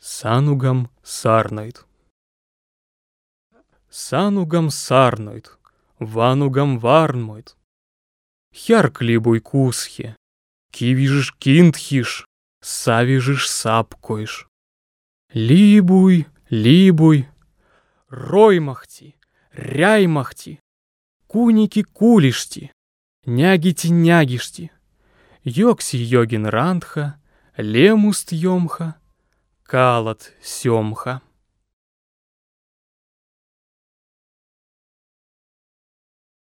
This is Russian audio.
Санугам сарнойт. Санугам сарнойт, ванугам варнмойт. Хярклибуй кусхе, кивижиш кинтхиш, савижиш сапкойш. Либуй, либуй, роймахти, ряймахти, куники кулишти, нягити нягишти. Йокси йогин рандха, лемуст йомха, калат сёмха.